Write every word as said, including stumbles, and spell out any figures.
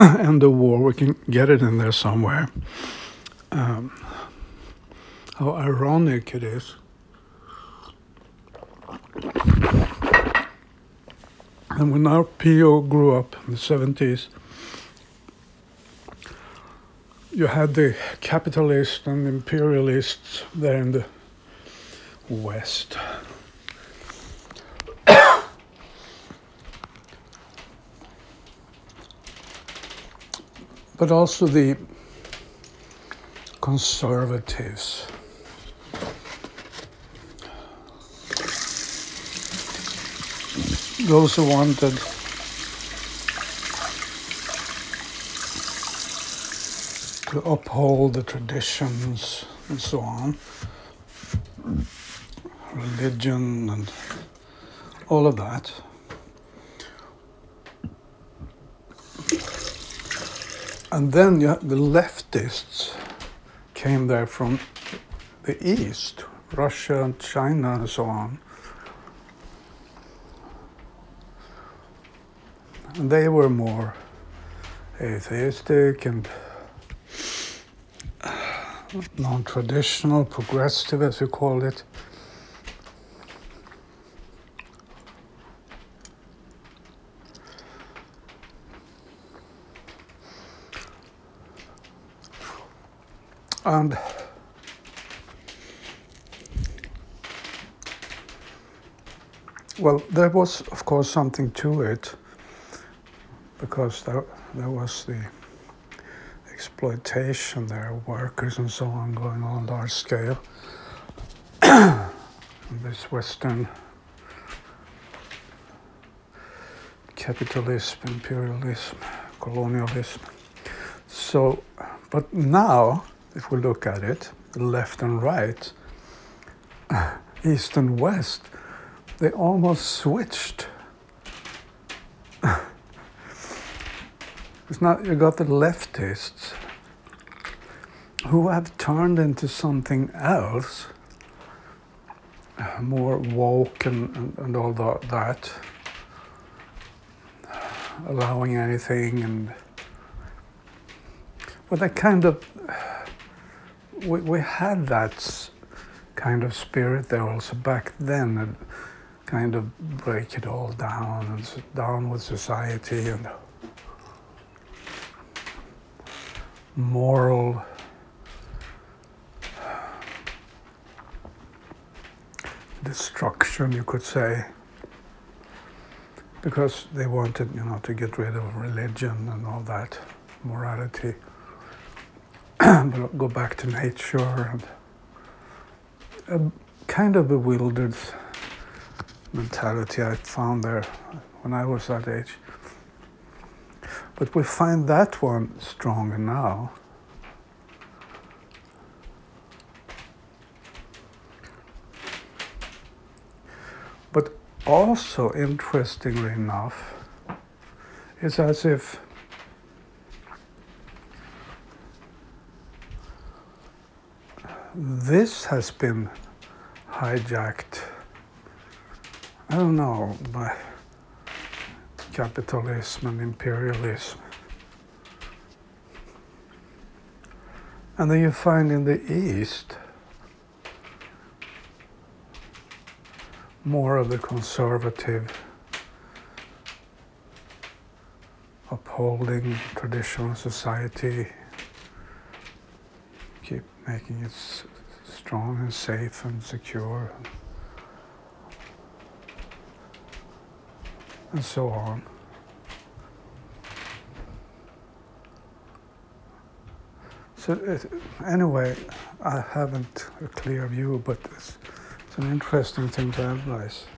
end the war. We can get it in there somewhere. Um, how ironic it is. And when our P O grew up in the seventies, you had the capitalists and imperialists there in the West. But also the conservatives. Those who wanted to uphold the traditions and so on, religion and all of that. And then you had the leftists came there from the East, Russia and China and so on. And they were more atheistic and non-traditional, progressive as you call it. And well, there was, of course, something to it, because there, there was the exploitation there of workers and so on going on a large scale. This Western capitalism, imperialism, colonialism. So, but now, if we look at it, left and right, east and west, they almost switched. It's not, you got the leftists who have turned into something else, more woke and, and, and all the, that, allowing anything, and but that kind of, we, we had that kind of spirit there also back then, and kind of break it all down and sit down with society and moral destruction, you could say, because they wanted, you know, to get rid of religion and all that, morality, but go back to nature, and a kind of bewildered mentality I found there when I was that age. But we find that one stronger now. But also, interestingly enough, it's as if this has been hijacked, I don't know, by capitalism and imperialism. And then you find in the East more of the conservative, upholding traditional society, keep making it s- strong and safe and secure, and so on. So it, anyway, I haven't a clear view, but it's, it's an interesting thing to analyze.